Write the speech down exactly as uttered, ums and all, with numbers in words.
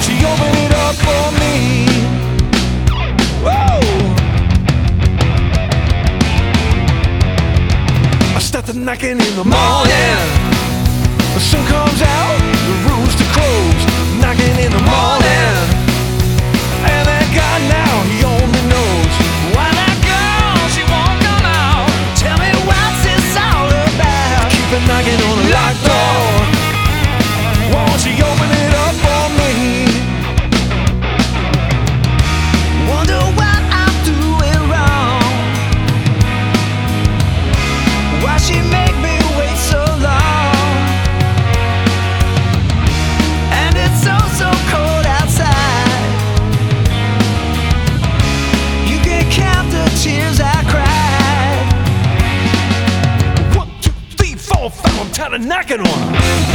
Won't you open it up for me? Whoa! I start the knocking in the morning. The sun comes out, the rooster crows, knocking in the morning. And that guy now, he only knows why that girl, she won't come out. Tell me what's this all about? Keep it knocking on the locked door. Won't you open it up for me? Wonder what I'm doing wrong. Why she make me wait so long? And it's so, so cold outside. You can count the tears I cried. One, two, three, four, five, I'm tired of knocking on her.